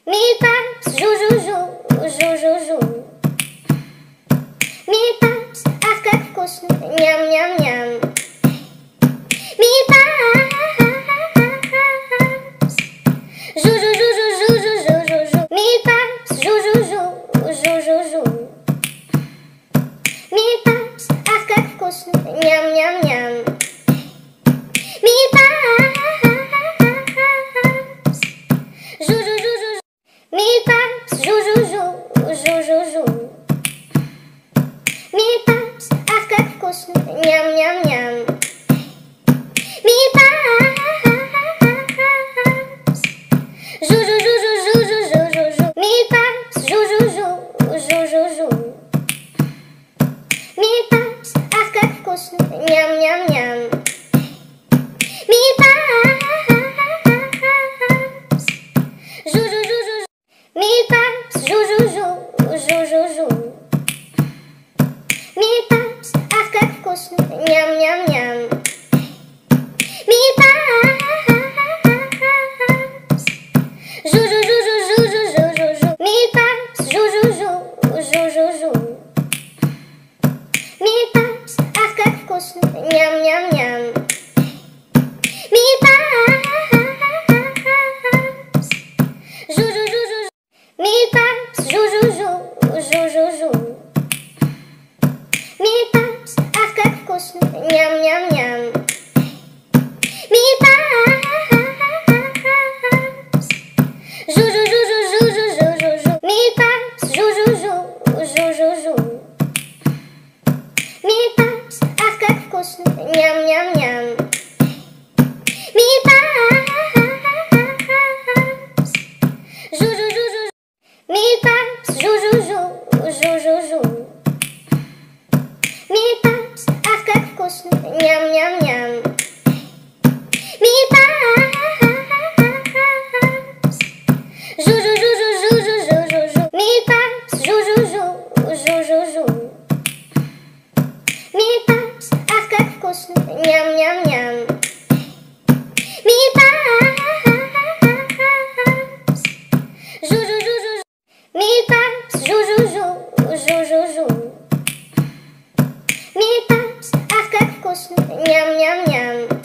Mille pattes, jou, jou, jou, jou, jou, jou. Mille pattes, ах, как вкусно, ням-ням-ням. Mille pattes, jou, jou, jou, jou, jou, jou, jou, jou, jou. Mille pattes, jou, jou, jou, jou, jou, jou. Mille pattes, ах, как вкусно, ням-ням-ням. Mille pattes, jou, jou, jou, jou. Mille pattes, jou, jou, jou, jou, jou, jou. Mille pattes, ах, как вкусно, ням-ням-ням. Mille pattes, jou, jou, jou, jou, jou, jou, jou, jou, jou. Mille pattes, jou, jou, jou, jou, jou, jou. Mille pattes, ах, как вкусно, ням-ням-ням. Mille pattes, jou, jou, jou, jou. Mille pattes, jou, jou, jou, jou, jou, jou. Mille pattes, ах, как вкусно, ням-ням-ням. Mille pattes, jou, jou, jou, jou, jou, jou, jou, jou, jou. Mille pattes, jou, jou, jou, jou, jou, jou. Mille pattes, ах, как вкусно, ням-ням-ням. Mille pattes, jou, jou, jou, jou. Mille pattes, jou, jou, jou, jou, jou, jou. Mille pattes, ах, как вкусно, ням-ням-ням. Mille pattes, jou, jou, jou, jou, jou, jou, jou, jou, jou. Mille pattes, jou, jou, jou, jou, jou, jou. Mille pattes, ах, как вкусно, ням-ням-ням. Mille pattes, jou, jou, jou, jou. Mille pattes, jou, jou, jou, jou, jou, jou. Mille pattes, ах, как вкусно, ням-ням-ням. Mille pattes, jou, jou, jou, jou, jou, jou, jou, jou, jou. Mille pattes, jou, jou, jou, jou, jou, jou. Mille pattes, ах, как вкусно, ням-ням-ням. Mille pattes, jou, jou, jou, jou. Mille pattes, jou, jou, jou, jou, jou, jou. Mille pattes, ах, как вкусно, ням-ням-ням.